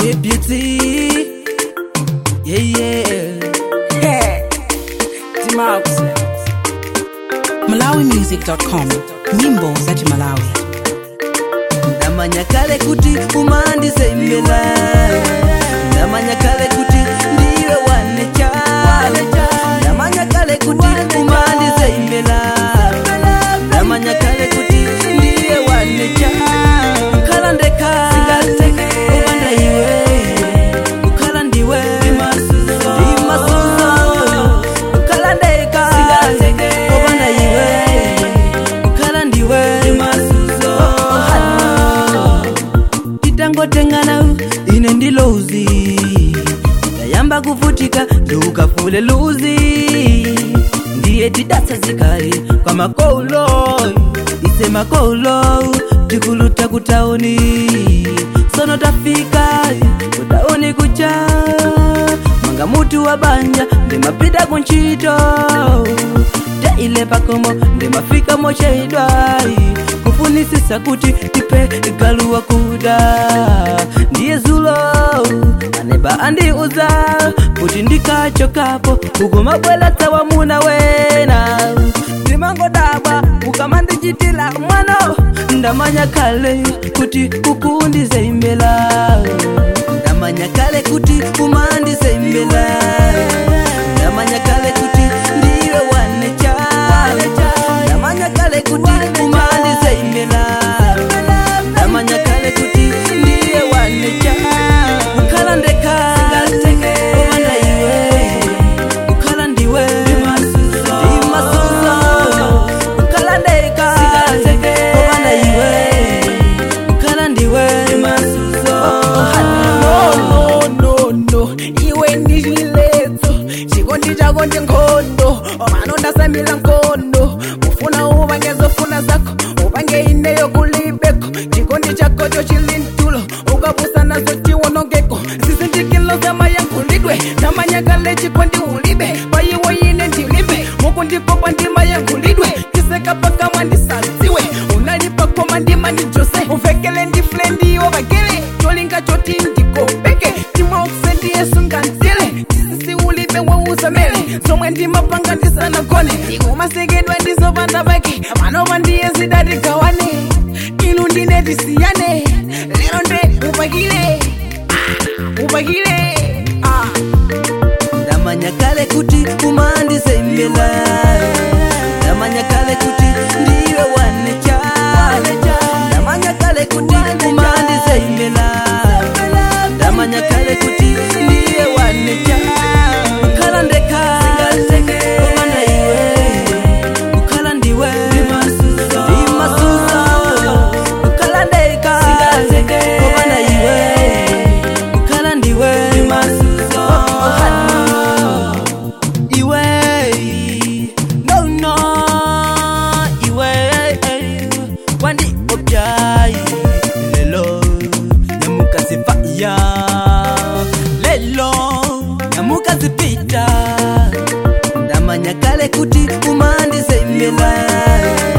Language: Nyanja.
Beauty. Yeah. Hey, T-Mox. MalawiMusic.com. Nyimbo za Malawi. Ndamanya kale kuti umandise imbela. Ndamanya kale kuti ndiwe wanecha. Ndamanya kale kuti umandise imbela. Ndamanya kale kuti ndiwe wanecha. Ukala ndeka ubanda iwe. Ukala ndiwe imasuzo. Ukala ndeka ubanda iwe. Ukala ndiwe imasuzo. Titangotengana ine ndilozi. Ndayamba kuvutika ndukafule luzi. Ndiye tidasa zikari kwa makolo. Ise makolo tikuluta kutaoni. Sono tafika kutaoni kucha. Manga mutu wa banja ndimapita kunchito. Ile pakomo ndimafika mocheidwai. Kufunisisa kuti tipe galuwa kuda. Ndiye zulo aneba andiuza kuti ndikachokapo kugoma bwela tawa muna wena. Ndimango daba ukamandichitila mwano. Ndamanya kale kuti ukundize imbela. Ndamanya kale kuti umandize imbela. Ndamanya kale kuti ndiwe wanecha. Ndamanya kale kuti umandize imbela. Ndamanya kale kuti ndiwe wanecha. Ukala ndeka ubanda iwe. Ukala ndiwe imasuzo. Ukala ndeka ubanda iwe. Ukala ndiwe imasuzo. No, iwe ndijilezo. Chikondi chako ndingondo. Omano ndasamila nkondo. Ufuna ubangezo funa zako. Ubange ineyo kulibeko. Chikondi chako chochilintulo. Ukabusa nazo chiwonongeko. Sisi ndikilo zama yankulidwe. Namanya kale chikondi ulibe. Bayiwo yine ndilibe. Muku ndikopa ndima yankulidwe. Kiseka paka mandisalziwe. Unalipa koma ndima ndijose. Ufekele ndiflendi ovagele. Cholinga choti ndikopeke. T-Mox ndiye sunganzile. Sisi ulibe wausamele. Somwe ndimapanga ndisana kone. Ikumasegedwa ndizovanda baki. Manova ndiye zidadi kawane. Inu ndine disiyane. Lero nde ubagile. Ubagile. Ndamanya kale kuti umandise imbela. Ndamanya kale kuti ndiwe wanecha. Ndamanya kale kuti umandise imbela. Ndamanya kale kuti ndiwe wanecha. Ukala ndeka ubanda iwe. Ukala ndiwe imasuzo. Ukala ndeka ubanda iwe. Ukala ndiwe imasuzo. Iwe no iwe wandi objai. Lelo nyamukazi faya. Lelo nyamukazi pita. Ndamanya kale kuti umandise imbela.